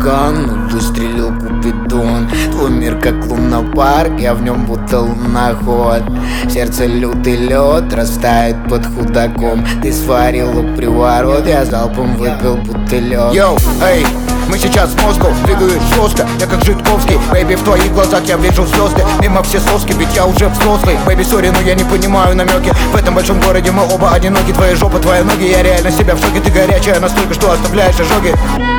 ураган, но выстрелил Купидон. Твой мир как лунопарк, я в нем будто луноход. Сердце лютый лед растает под худаком. Ты сварила приворот, я залпом выпил бутылек. Йоу, эй, мы сейчас в Москву, двигаюсь жестко, я как Житковский. Бэйби, в твоих глазах я вижу звезды, мимо все соски, ведь я уже взрослый. Бэйби, сори, но я не понимаю намеки. В этом большом городе мы оба одиноки. Твоя жопа, твои ноги, я реально себя в шоке. Ты горячая настолько, что оставляешь ожоги.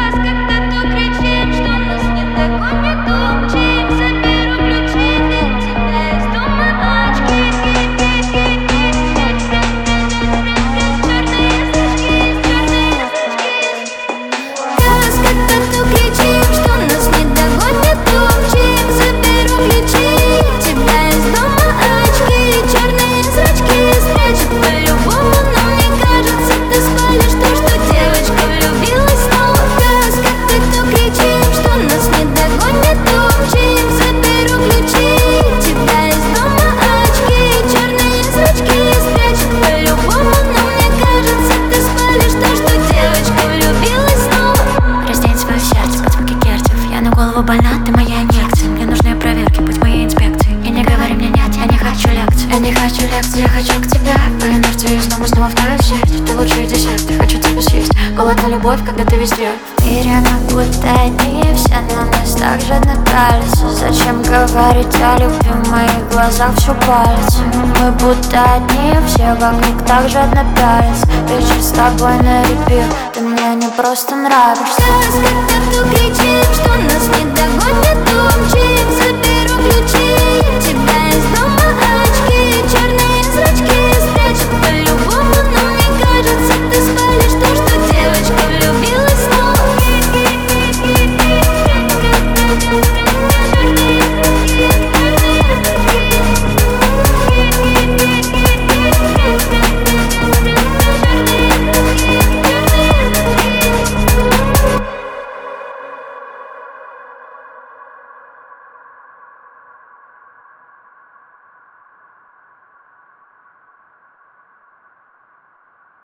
Больна, ты моя инъекция. Мне нужны проверки, будь моей инспекцией. И не говори мне нет, я не хочу лекций. Я не хочу лекций, я хочу к тебе. По инерции снова вторую сеть. Ты лучший десерт, я хочу тебя съесть. Голодная любовь, когда ты везде. В мире мы будто одни, все на нас так жадно пялятся. Зачем говорить о любви, в моих глазах все палится. Мы будто одни, все вокруг так жадно пялятся. Вечер с тобой на репит, ты мне не просто нравишься. Когда ты кричишь, что нас не догонит.